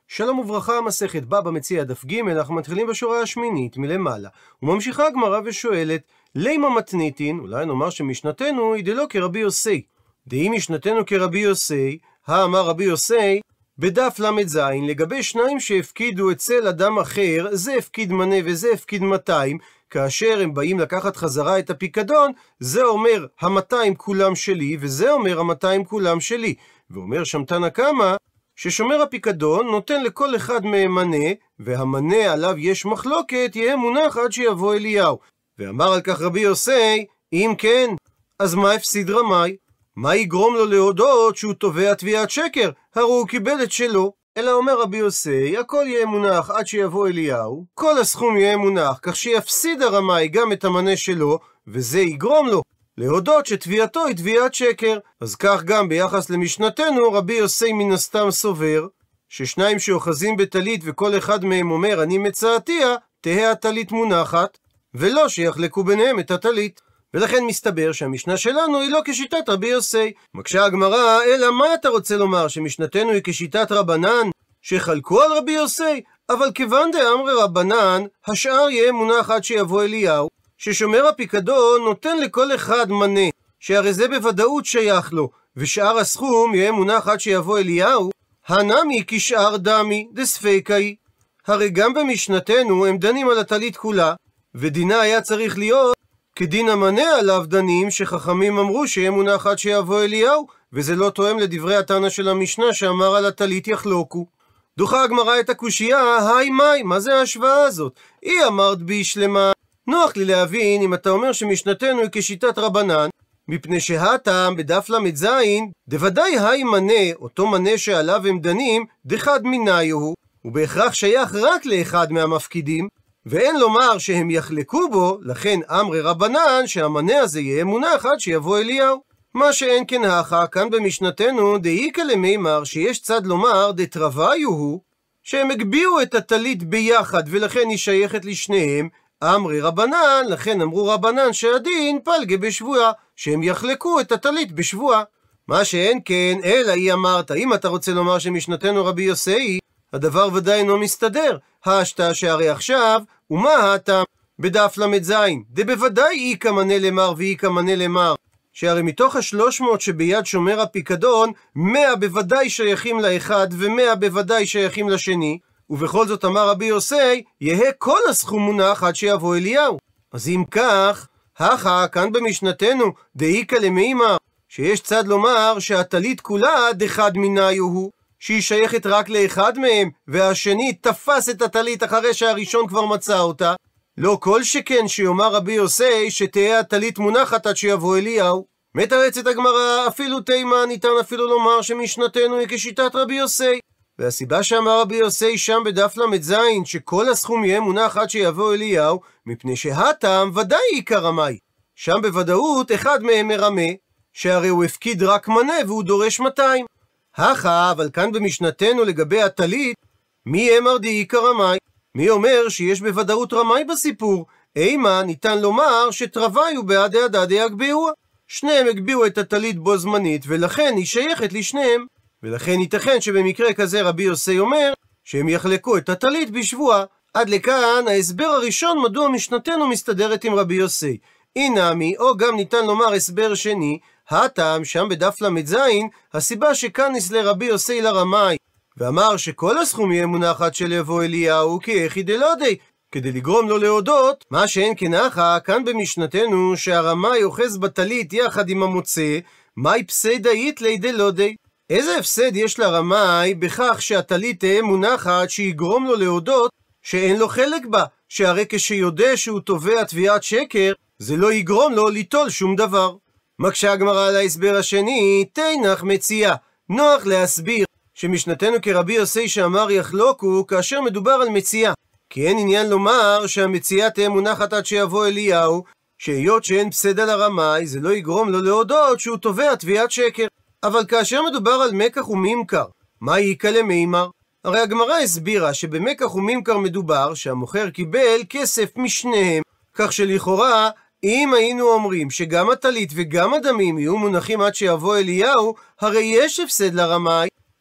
שלום וברכה, מסכת בבא מציעא דף ג', אנחנו מתחילים בשורה השמינית מלמעלה. וממשיכה הגמרא ושואלת, לימה מתניתין, אולי נאמר שמשנתנו היא דלא כרבי יוסי. דאם משנתנו כרבי יוסי, אמר רבי יוסי, בדף ל"ז, לגבי שניים שהפקידו אצל אדם אחר, זה הפקיד מנה וזה הפקיד 200, כאשר הם באים לקחת חזרה את הפיקדון, זה אומר 200 כולם שלי, וזה אומר 200 כולם שלי. ואומר שם תנא קמא, ששומר הפיקדון נותן לכל אחד מהם מנה, והמנה עליו יש מחלוקת יהיה מונח עד שיבוא אליהו. ואמר על כך רבי יוסי, אם כן, אז מה הפסיד רמאי? מה יגרום לו להודות שהוא תובע תביעת שקר? הרי הוא קיבל את שלו. אלא אומר רבי יוסי, הכל יהיה מונח עד שיבוא אליהו, כל הסכום יהיה מונח, כך שיפסיד הרמאי גם את המנה שלו, וזה יגרום לו להודות שתביעתו היא תביעת שקר. אז כך גם ביחס למשנתנו, רבי יוסי מן הסתם סובר, ששניים שאוחזים בטלית וכל אחד מהם אומר אני מצאתיה, תהא הטלית מונחת, ולא שיחלקו ביניהם את הטלית. ולכן מסתבר שהמשנה שלנו היא לא כשיטת רבי יוסי. מקשה הגמרא, אלא מה אתה רוצה לומר, שמשנתנו היא כשיטת רבנן, שחלקו על רבי יוסי? אבל כיוון דאמרי רבנן, השאר יהיה מונח עד שיבוא אליהו, ששומר הפיקדון נותן לכל אחד מנה, שהרי זה בוודאות שייך לו, ושאר הסכום יהיה מונח עד שיבוא אליהו, הנמי כשאר דמי דספיקאי. הרי גם במשנתנו הם דנים על הטלית כולה, ודינה היה צריך להיות כדין המנה עליו דנים, שחכמים אמרו שיהיה מונח עד שיבוא אליהו, וזה לא תואם לדברי התנא של המשנה שאמר על הטלית יחלוקו. דוחה הגמרא את הקושייה, היי מאי, מה זה ההשוואה הזאת? היא אמרת בישלמה. נוח לי להבין אם אתה אומר שמשנתנו היא כשיטת רבנן, מפני שהטעם בדף ל"ז, דוודאי היי מנה, אותו מנה שעליו הם דנים, דחד מניהו, הוא בהכרח שייך רק לאחד מהמפקידים, ואין לומר שהם יחלקו בו, לכן אמרי רבנן שהמנה הזה יהיה מונח עד שיבוא אליהו. מה שאין כן הכה, כאן במשנתנו דאיקא למימר, שיש צד לומר דתרוויו הוא, שהם הגביעו את הטלית ביחד ולכן היא שייכת לשניהם. אמרי רבנן, לכן אמרו רבנן שהדין פלגה בשבועה, שהם יחלקו את הטלית בשבועה. מה שאין כן, אלא היא אמרת, אם אתה רוצה לומר שמשנתנו רבי יוסי, הדבר ודאי אינו מסתדר. השתא שהרי עכשיו, ומה הטעם בדף ל"ז? דבוודאי איקא מנה למר ואיקא מנה למר, שהרי מתוך 300 שביד שומר הפיקדון, 100 בוודאי שייכים לאחד ו100 בוודאי שייכים לשני, ובכל זאת אמר רבי יוסי, יהא כל הסכום מונח עד שיבוא אליהו. אז אם כך, הכה כאן במשנתנו דאיקא למימר, שיש צד לומר שהטלית כולה דחד מניהו הוא, שהיא שייכת רק לאחד מהם, והשני תפס את הטלית אחרי שהראשון כבר מצא אותה. לא כל שכן שיאמר רבי יוסי שתהיה הטלית מונחת עד שיבוא אליהו. מתרצת הגמרא, אפילו תימה ניתן אפילו לומר שמשנתנו היא כשיטת רבי יוסי. והסיבה שאמר רבי יוסי שם בדף ל"ז שכל הסכום יהיה מונח עד שיבוא אליהו, מפני שהטעם ודאי עיקר רמאי. שם בוודאות אחד מהם מרמה, שהרי הוא הפקיד רק מנה והוא דורש 200. הכה, אבל כאן במשנתנו לגבי הטלית, מי אמר דעיקר רמאי? מי אומר שיש בוודאות רמאי בסיפור? אימה ניתן לומר שתרוויו בעד דעדה דהגביעוה. שניהם הגביעו את הטלית בו זמנית, ולכן היא שייכת לשניהם. ולכן ייתכן שבמקרה כזה רבי יוסי אומר שהם יחלקו את הטלית בשבועה. עד לכאן ההסבר הראשון מדוע משנתנו מסתדרת עם רבי יוסי. אינמי, או גם ניתן לומר הסבר שני, הטעם שם בדף ל"ז, הסיבה שכאן נסלה רבי יוסי לרמאי, ואמר שכל הסכום יהיה מונח עד שיבוא אליהו, כי איכי דלודי, כדי לגרום לו להודות. מה שאין כן הכה, כאן במשנתנו שהרמאי אוחז בטלית יחד עם המוצא, מאי פסיידא איתלי דלודי. איזה הפסד יש לרמאי בכך שהטלית תהיה מונחת שיגרום לו להודות שאין לו חלק בה, שהרי כשיודע שהוא תובע תביעת שקר, זה לא יגרום לו ליטול שום דבר. מקשה הגמרא על ההסבר השני, תנח מציאה. נוח להסביר שמשנתנו כרבי יוסי שאמר יחלוקו כאשר מדובר על מציאה, כי אין עניין לומר שהמציאה תהיה מונחת עד שיבוא אליהו, שהיות שאין פסד על הרמאי זה לא יגרום לו להודות שהוא תובע תביעת שקר. אבל כאשר מדובר על מקח וממכר, מה יקא למימר? הרי הגמרא הסבירה שבמקח וממכר מדובר שהמוכר קיבל כסף משניהם, כך שלכאורה אם היינו אומרים שגם הטלית וגם הדמים יהיו מונחים עד שיבוא אליהו, הרי יש הפסד לרמאי,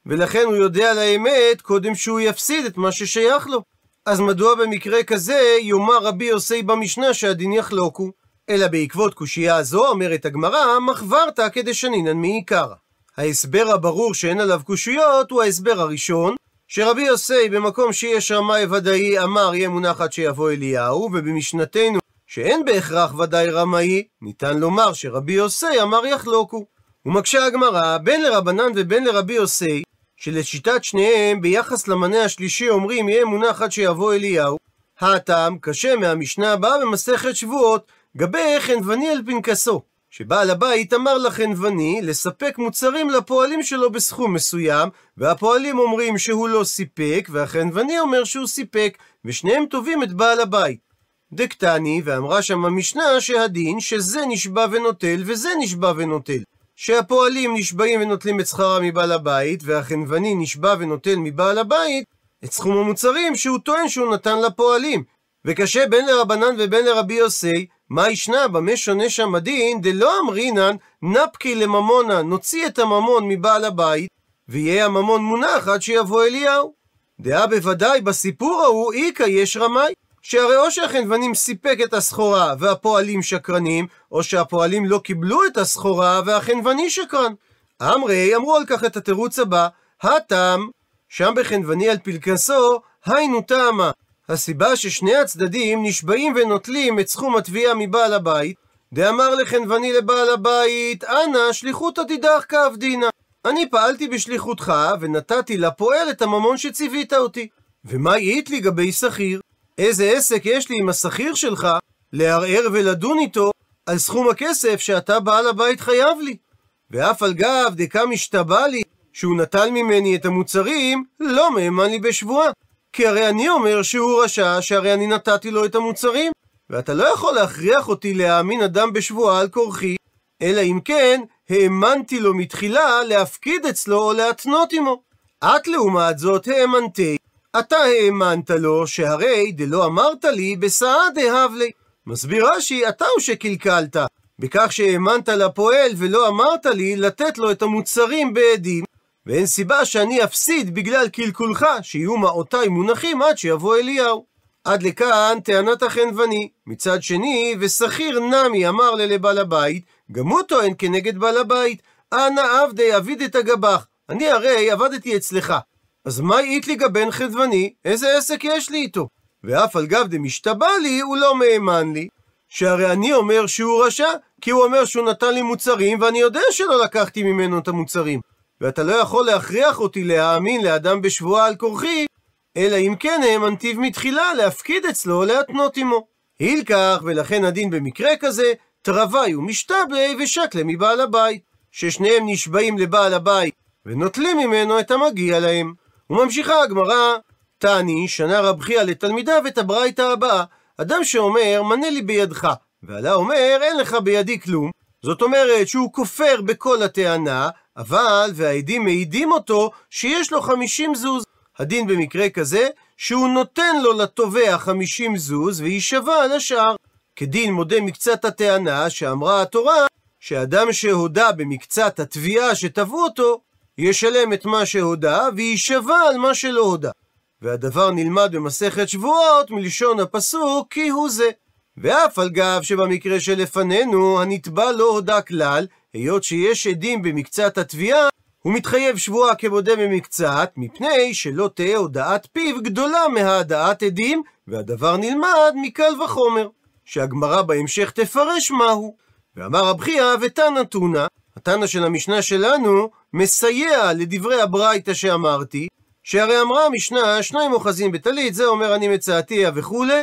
ולכן הוא יודע לאמת קודם שהוא יפסיד את מה ששייך לו. אז מדוע במקרה כזה יאמר רבי יוסי במשנה שהדין יחלוקו? אלא בעקבות קושייה זו אומרת הגמרא, מחברתא כדשנינן מעיקרא. ההסבר הברור שאין עליו קושיות הוא ההסבר הראשון, שרבי יוסי במקום שיש רמאי ודאי אמר יהיה מונח עד שיבוא אליהו, ובמשנתנו שאין בהכרח ודאי רמאי, ניתן לומר שרבי יוסי אמר יחלוקו. ומקשה הגמרא, בין לרבנן ובין לרבי יוסי, שלשיטת שניהם ביחס למנה השלישי אומרים יהיה מונח עד שיבוא אליהו, הטעם קשה מהמשנה הבאה במסכת שבועות, גבי חנווני על פנקסו, שבעל הבית אמר לחנווני לספק מוצרים לפועלים שלו בסכום מסוים, והפועלים אומרים שהוא לא סיפק, והחנווני אומר שהוא סיפק, ושניהם טובים את בעל הבית. דקטני, ואמרה שם המשנה שהדין שזה נשבע ונוטל וזה נשבע ונוטל, שהפועלים נשבעים ונוטלים את שכרם מבעל הבית, והחנווני נשבע ונוטל מבעל הבית את סכום המוצרים שהוא טוען שהוא נתן לפועלים. וקשה בין לרבנן ובין לרבי יוסי, מה ישנה במה שונה שם הדין, דלא אמרינן נפקי לממונה, נוציא את הממון מבעל הבית ויהיה הממון מונח עד שיבוא אליהו. דעה בוודאי בסיפור ההוא איקא יש רמאי, שהרי או שהחנוונים סיפק את הסחורה והפועלים שקרנים, או שהפועלים לא קיבלו את הסחורה והחנווני שקרן. אמרו על כך את התירוץ הבא, הטעם שם בחנווני על פנקסו היינו טעמה, הסיבה ששני הצדדים נשבעים ונוטלים את סכום התביעה מבעל הבית, דאמר לחנווני לבעל הבית, אנא שליחותא דידך כעבדינא, אני פעלתי בשליחותך ונתתי לפועל את הממון שציווית אותי. ומה יעית לי גבי שכיר? איזה עסק יש לי עם השכיר שלך לערער ולדון איתו על סכום הכסף שאתה בעל הבית חייב לי? ואף על גב דקה משתבע לי שהוא נטל ממני את המוצרים, לא מאמן לי בשבועה, כי הרי אני אומר שהוא רשע, שהרי אני נתתי לו את המוצרים, ואתה לא יכול להכריח אותי להאמין אדם בשבועה על כורחי, אלא אם כן האמנתי לו מתחילה להפקיד אצלו או להתנות עמו. את לעומת זאת האמנתי, אתה האמנת לו שהרי דלא אמרת לי בסעה דהב לי. מסביר רש"י, אתה הוא שקלקלת, בכך שהאמנת לפועל ולא אמרת לי לתת לו את המוצרים בעדים, ואין סיבה שאני אפסיד בגלל קלקולך, שיהיו מעותיי מונחים עד שיבוא אליהו. עד לכאן טענת החנווני. מצד שני, ושכיר נמי אמר לבעל הבית, גם הוא טוען כנגד בעל הבית, אנא עבדי אביד את הגבך, אני הרי עבדתי אצלך, אז מה יעית לי גבן חנווני? איזה עסק יש לי איתו? ואף על גב דמשתבע לי, הוא לא מאמן לי, שהרי אני אומר שהוא רשע, כי הוא אומר שהוא נתן לי מוצרים, ואני יודע שלא לקחתי ממנו את המוצרים. ואתה לא יכול להכריח אותי להאמין לאדם בשבועה על כורחי, אלא אם כן האמנתיו מתחילה להפקיד אצלו או להתנות עמו. הילקח, ולכן הדין במקרה כזה, תרווי ומשתבלי ושקלה מבעל הבית, ששניהם נשבעים לבעל הבית ונוטלים ממנו את המגיע להם. וממשיכה הגמרא, תעני שנה רב חייא לתלמידיו את הברייתא הבאה, אדם שאומר מנה לי בידך, ועלה אומר אין לך בידי כלום, זאת אומרת שהוא כופר בכל הטענה, אבל והעדים מעידים אותו שיש לו 50 זוז. הדין במקרה כזה שהוא נותן לו לתובע 50 זוז וישבע על השאר, כדין מודה מקצת הטענה שאמרה התורה שאדם שהודה במקצת התביעה שתבעו אותו ישלם את מה שהודה וישבע על מה שלא הודה. והדבר נלמד במסכת שבועות מלשון הפסוק כי הוא זה. ואף על גב שבמקרה שלפנינו הנתבע לא הודה כלל, היות שיש עדים במקצת התביעה, הוא מתחייב שבועה כבודה במקצת, מפני שלא תהיה הודעת פיו גדולה מהדעת עדים, והדבר נלמד מקל וחומר, שהגמרא בהמשך תפרש מהו. ואמר רב חייא ותנא תונא, התנא של המשנה שלנו מסייע לדברי הברייתא שאמרתי, שהרי אמרה המשנה שניים אוחזים בטלית, זה אומר אני מצאתיה וכולי,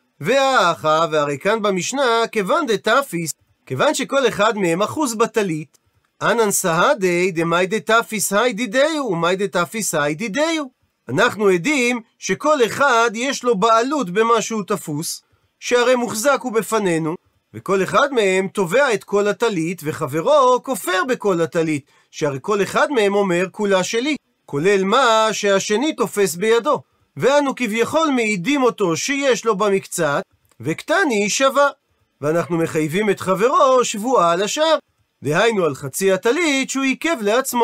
והאחה, והרי כאן במשנה כיוון דתפיס, כיוון שכל אחד מהם אחוז בטלית, אנן סהדי דמאי דתפיס היי דידיו ומאי דתפיס היי דידיו. אנחנו עדים שכל אחד יש לו בעלות במה שהוא תפוס, שהרי מוחזק הוא בפנינו, וכל אחד מהם תובע את כל הטלית, וחברו כופר בכל הטלית, שהרי כל אחד מהם אומר כולה שלי, כולל מה שהשני תופס בידו, ואנו כביכול מעידים אותו שיש לו במקצת, וקטני שווה, ואנחנו מחייבים את חברו שבועה על השאר, דהיינו על חצי הטלית שהוא עיכב לעצמו.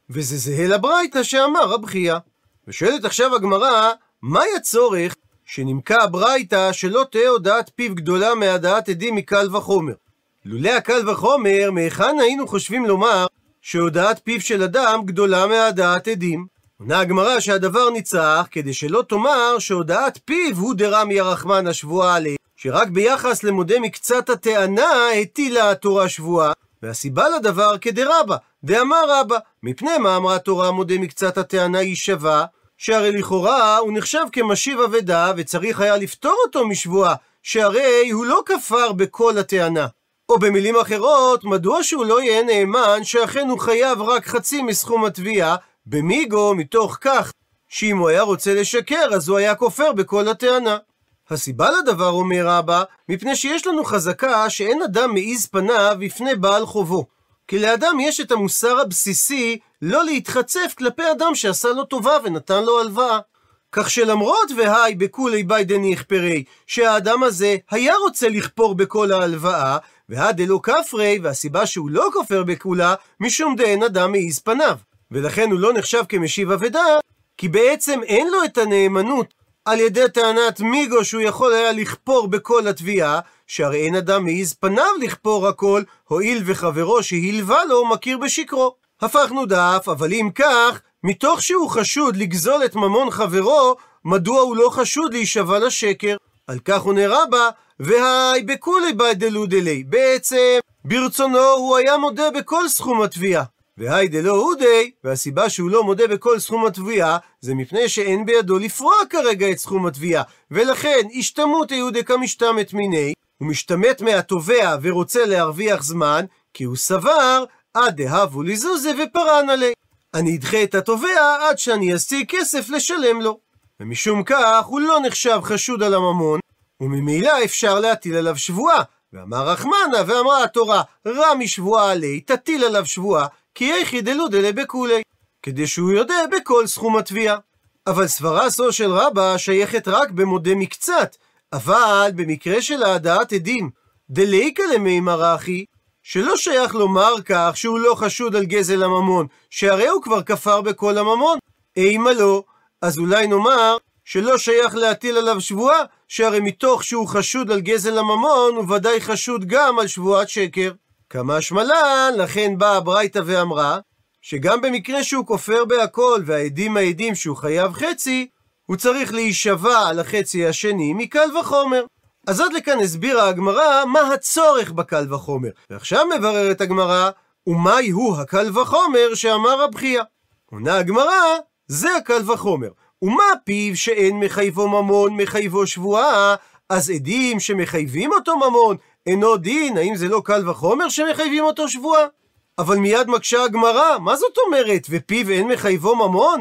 וזה זהה לברייתא שאמר רב חייא. ושואלת עכשיו הגמרא, מהי הצורך שנמקה הברייתא שלא תהיה הודעת פיו גדולה מהדעת עדים מקל וחומר? לולא הקל וחומר, מהיכן היינו חושבים לומר שהודעת פיו של אדם גדולה מהדעת עדים? עונה הגמרא שהדבר ניצח כדי שלא תאמר שהודעת פיו הוא דרמי הרחמן השבועה עליה, שרק ביחס למודה מקצת הטענה הטילה התורה שבועה, והסיבה לדבר כדרבא, דאמר רבא, מפני מה אמרה התורה מודה מקצת הטענה היא שווה? שהרי לכאורה הוא נחשב כמשיב אבדה וצריך היה לפטור אותו משבועה, שהרי הוא לא כפר בכל הטענה. או במילים אחרות, מדוע שהוא לא יהיה נאמן שאכן הוא חייב רק חצי מסכום התביעה, במיגו מתוך כך שאם הוא היה רוצה לשקר אז הוא היה כופר בכל הטענה. הסיבה לדבר, אומר רבא, מפני שיש לנו חזקה שאין אדם מעיז פניו בפני בעל חובו. כי לאדם יש את המוסר הבסיסי לא להתחצף כלפי אדם שעשה לו טובה ונתן לו הלוואה. כך שלמרות והי בכולי ביי דניחפרי, שהאדם הזה היה רוצה לכפור בכל ההלוואה, והדלא כפרי, והסיבה שהוא לא כופר בכולה, משום דאין אדם מעיז פניו. ולכן הוא לא נחשב כמשיב אבדה, כי בעצם אין לו את הנאמנות על ידי טענת מיגו שהוא יכול היה לכפור בכל התביעה, שהרי אין אדם מעיז פניו לכפור הכל, הואיל וחברו שהלווה לו מכיר בשקרו. הפכנו דף, אבל אם כך, מתוך שהוא חשוד לגזול את ממון חברו, מדוע הוא לא חשוד להישבע לשקר? על כך עונה רבא, והי בכולי ביי דלו דלי, בעצם ברצונו הוא היה מודה בכל סכום התביעה. והי דלא הודי, והסיבה שהוא לא מודה בכל סכום התביעה, זה מפני שאין בידו לפרוע כרגע את סכום התביעה, ולכן השתמות יהודי כמשתמת מיני, הוא משתמת מהתובע ורוצה להרוויח זמן, כי הוא סבר, עד דהבו לזוזה ופרן עלי. אני אדחה את התובע עד שאני אשיג כסף לשלם לו. ומשום כך הוא לא נחשב חשוד על הממון, וממילא אפשר להטיל עליו שבועה. ואמר רחמנה ואמרה התורה, רמי שבועה עלי, תטיל עליו שבועה, כי יחי דלו דלה בכולי, כדי שהוא יודע בכל סכום התביעה. אבל סברה זו של רבא שייכת רק במודה מקצת, אבל במקרה של העדת עדים, דליקה למימר אחי, שלא שייך לומר כך שהוא לא חשוד על גזל הממון, שהרי הוא כבר כפר בכל הממון. אימה לא, אז אולי נאמר שלא שייך להטיל עליו שבועה, שהרי מתוך שהוא חשוד על גזל הממון, הוא ודאי חשוד גם על שבועת שקר. כמה שמלן, לכן באה הברייתא ואמרה, שגם במקרה שהוא כופר בהכל, והעדים מעידים שהוא חייב חצי, הוא צריך להישבע על החצי השני מקל וחומר. אז עד לכאן הסבירה הגמרא מה הצורך בקל וחומר. ועכשיו מבררת הגמרא, ומהי הוא הקל וחומר שאמר רב חייא? עונה הגמרא, זה הקל וחומר. ומה פיו שאין מחייבו ממון מחייבו שבועה, אז עדים שמחייבים אותו ממון, אינו דין, האם זה לא קל וחומר שמחייבים אותו שבועה? אבל מיד מקשה הגמרא, מה זאת אומרת? ופיו אין מחייבו ממון?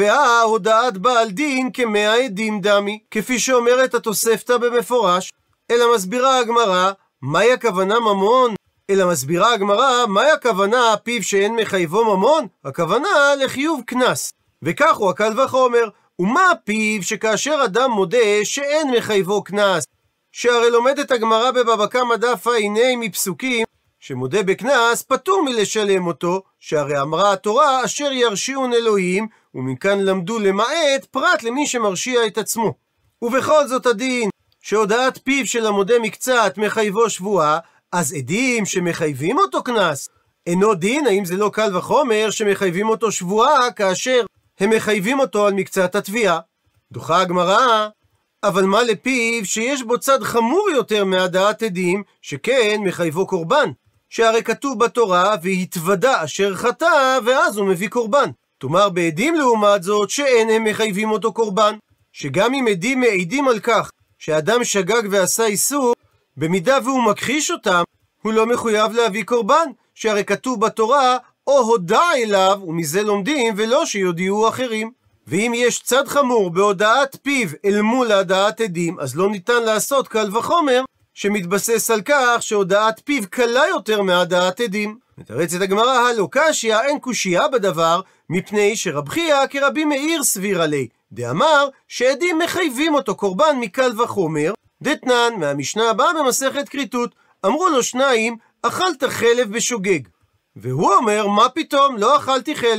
הודעת בעל דין כמאה עדים דמי, כפי שאומרת התוספתא במפורש. אלא מסבירה הגמרא, מהי הכוונה ממון? אלא מסבירה הגמרא, מהי הכוונה פיו שאין מחייבו ממון? הכוונה לחיוב קנס. וכך הוא הקל וחומר. ומה פיו שכאשר אדם מודה שאין מחייבו קנס? שהרי לומדת הגמרא בבבא קמא דף ע"ה מפסוקים שמודה בקנס פטור מלשלם אותו, שהרי אמרה התורה אשר ירשיעון אלוהים, ומכאן למדו למעט פרט למי שמרשיע את עצמו. ובכל זאת הדין שהודעת פיו של המודה מקצת מחייבו שבועה, אז עדים שמחייבים אותו קנס אינו דין, האם זה לא קל וחומר שמחייבים אותו שבועה כאשר הם מחייבים אותו על מקצת התביעה? דוחה הגמרא, אבל מה לפיו שיש בו צד חמור יותר מהדעת עדים, שכן מחייבו קורבן, שהרי כתוב בתורה והתוודה אשר חטא, ואז הוא מביא קורבן. תאמר בעדים לעומת זאת שאין הם מחייבים אותו קורבן, שגם אם עדים מעידים על כך שאדם שגג ועשה איסור, במידה והוא מכחיש אותם, הוא לא מחויב להביא קורבן, שהרי כתוב בתורה או הודע אליו, ומזה לומדים ולא שיודיעו אחרים. ואם יש צד חמור בהודעת פיו אל מול הדעת עדים, אז לא ניתן לעשות קל וחומר שמתבסס על כך שהודעת פיו קלה יותר מהדעת עדים. מתרצת הגמרא, הלא קשיא, אין קושייה בדבר, מפני שרב חייא כרבי מאיר סביר עלי, דאמר שעדים מחייבים אותו קורבן מקל וחומר, דתנן מהמשנה הבאה במסכת כריתות, אמרו לו שניים, אכלת חלב בשוגג. והוא אומר, מה פתאום, לא אכלתי חלב,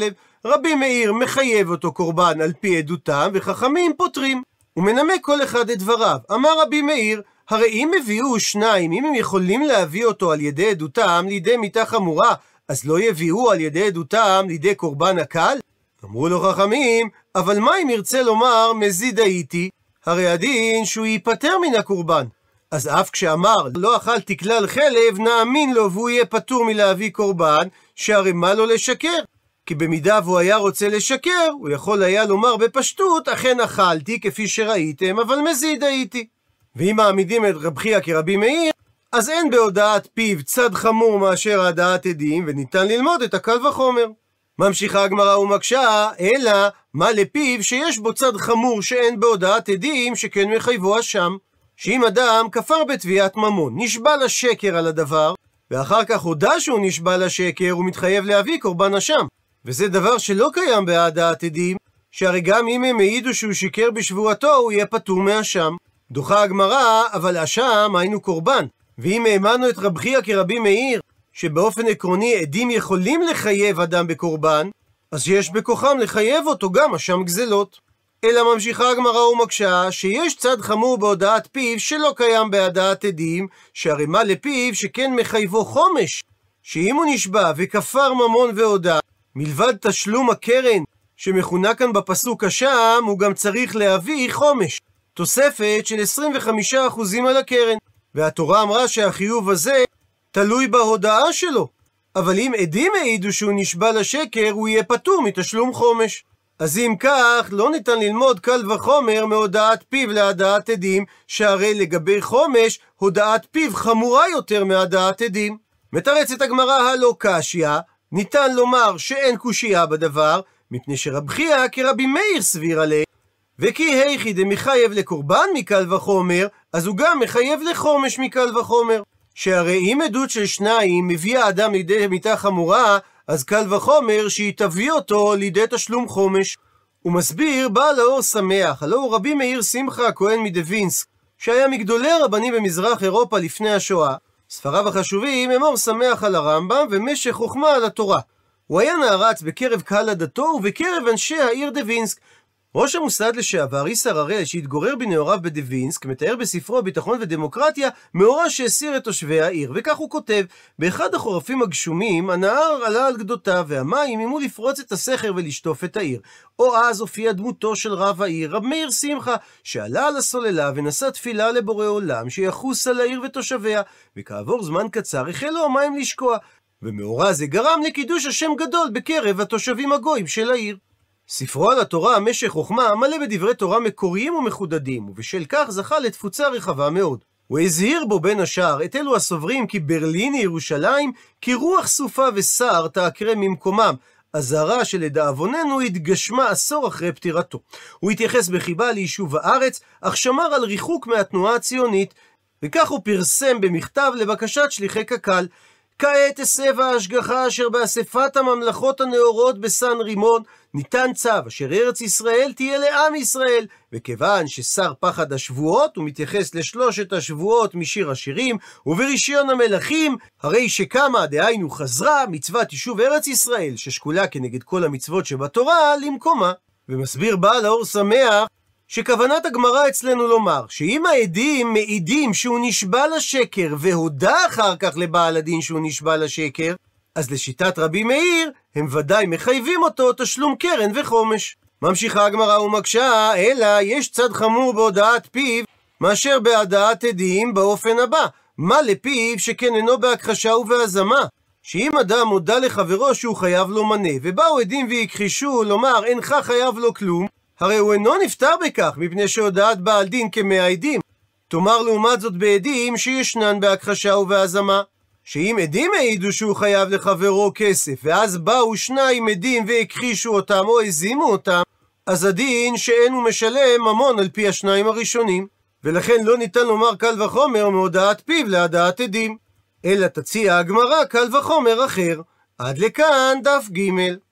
רבי מאיר מחייב אותו קורבן על פי עדותם, וחכמים פותרים. הוא מנמק כל אחד את דבריו. אמר רבי מאיר, הרי אם הביאו שניים, אם הם יכולים להביא אותו על ידי עדותם לידי מיתה חמורה, אז לא יביאו על ידי עדותם לידי קורבן הקל? אמרו לו חכמים, אבל מה אם ירצה לומר מזיד הייתי? הרי הדין שהוא ייפטר מן הקורבן. אז אף כשאמר לא אכלתי כלל חלב, נאמין לו והוא יהיה פטור מלהביא קורבן, שהרי מה לו לשקר? כי במידה והוא היה רוצה לשקר, הוא יכול היה לומר בפשטות, אכן אכלתי כפי שראיתם, אבל מזיד הייתי. ואם מעמידים את רב חייא כרבי מאיר, אז אין בהודעת פיו צד חמור מאשר הודעת עדים, וניתן ללמוד את הקל וחומר. ממשיכה הגמרא ומקשה, אלא מה לפיו שיש בו צד חמור שאין בהודעת עדים, שכן מחייבו אשם. שאם אדם כפר בתביעת ממון, נשבע לשקר על הדבר, ואחר כך הודע שהוא נשבע לשקר, הוא מתחייב להביא קורבן אשם. וזה דבר שלא קיים בהודעת עדים, שהרי גם אם הם העידו שהוא שיקר בשבועתו, הוא יהיה פטור מאשם. דוחה הגמרא, אבל אשם היינו קורבן. ואם האמנו את רב חייא כרבי מאיר, שבאופן עקרוני עדים יכולים לחייב אדם בקורבן, אז יש בכוחם לחייב אותו גם אשם גזלות. אלא ממשיכה הגמרא ומקשה, שיש צד חמור בהודעת פיו שלא קיים בהודעת עדים, שהרי מה לפיו שכן מחייבו חומש, שאם הוא נשבע וכפר ממון והודע, מלבד תשלום הקרן שמכונה כאן בפסוק אשם, הוא גם צריך להביא חומש, תוספת של 25% על הקרן. והתורה אמרה שהחיוב הזה תלוי בהודעה שלו, אבל אם עדים העידו שהוא נשבע לשקר, הוא יהיה פטור מתשלום חומש. אז אם כך, לא ניתן ללמוד קל וחומר מהודעת פיו להודעת עדים, שהרי לגבי חומש, הודעת פיו חמורה יותר מהודעת עדים. מתרצת הגמרא הלא קשיא, ניתן לומר שאין קושייה בדבר, מפני שרב חייא כרבי מאיר סביר עליה, וכי היכי דמחייב לקורבן מקל וחומר, אז הוא גם מחייב לחומש מקל וחומר. שהרי אם עדות של שניים מביאה אדם לידי מיתה חמורה, אז קל וחומר שהיא תביא אותו לידי תשלום חומש. הוא מסביר בעל האור שמח, הלא הוא רבי מאיר שמחה הכהן מדווינסק, שהיה מגדולי הרבנים במזרח אירופה לפני השואה. ספריו החשובים הם אור שמח על הרמב"ם ומשך חוכמה על התורה. הוא היה נערץ בקרב קהל עדתו ובקרב אנשי העיר דווינסק. ראש המוסד לשעבר, איסר הראל, שהתגורר בנעוריו בדווינסק, מתאר בספרו ביטחון ודמוקרטיה מאורע שהסיר את תושבי העיר, וכך הוא כותב: באחד החורפים הגשומים הנהר עלה על גדותיו, והמים אימו לפרוץ את הסכר ולשטוף את העיר. או אז הופיע דמותו של רב העיר, רב מאיר שמחה, שעלה על הסוללה ונשא תפילה לבורא עולם שיחוס על העיר ותושביה, וכעבור זמן קצר החלו המים לשקוע, ומאורע זה גרם לקידוש השם גדול בקרב התושבים הגויים של העיר. ספרו על התורה, משך חוכמה, מלא בדברי תורה מקוריים ומחודדים, ובשל כך זכה לתפוצה רחבה מאוד. הוא הזהיר בו בין השאר את אלו הסוברים כי ברלין ירושלים, כי רוח סופה וסער תעקרה ממקומם, אזהרה שלדאבוננו התגשמה עשור אחרי פטירתו. הוא התייחס בחיבה ליישוב הארץ, אך שמר על ריחוק מהתנועה הציונית, וכך הוא פרסם במכתב לבקשת שליחי קק"ל: כעת הסב ההשגחה אשר באספת הממלכות הנאורות בסן רימון, ניתן צו אשר ארץ ישראל תהיה לעם ישראל, וכיוון ששר פחד השבועות, הוא מתייחס לשלושת השבועות משיר השירים, וברישיון המלכים, הרי שקמה, דהיינו חזרה, מצוות יישוב ארץ ישראל, ששקולה כנגד כל המצוות שבתורה, למקומה. ומסביר בעל האור שמח, שכוונת הגמרא אצלנו לומר, שאם העדים מעידים שהוא נשבע לשקר, והודע אחר כך לבעל הדין שהוא נשבע לשקר, אז לשיטת רבי מאיר, הם ודאי מחייבים אותו תשלום קרן וחומש. ממשיכה הגמרא ומקשה, אלא יש צד חמור בהודעת פיו, מאשר בהודעת עדים באופן הבא. מה לפיו שכן אינו בהכחשה ובהזמה? שאם אדם הודע לחברו שהוא חייב לו מנה, ובאו עדים והכחישו לומר אינך חייב לו כלום, הרי הוא אינו נפטר בכך, מפני שהודעת בעל דין כמאה עדים. תאמר לעומת זאת בעדים שישנן בהכחשה ובהזמה, שאם עדים העידו שהוא חייב לחברו כסף, ואז באו שניים עדים והכחישו אותם או הזימו אותם, אז הדין שאין הוא משלם ממון על פי השניים הראשונים, ולכן לא ניתן לומר קל וחומר מהודעת פיו להודעת עדים, אלא תציע הגמרא קל וחומר אחר. עד לכאן דף ג'.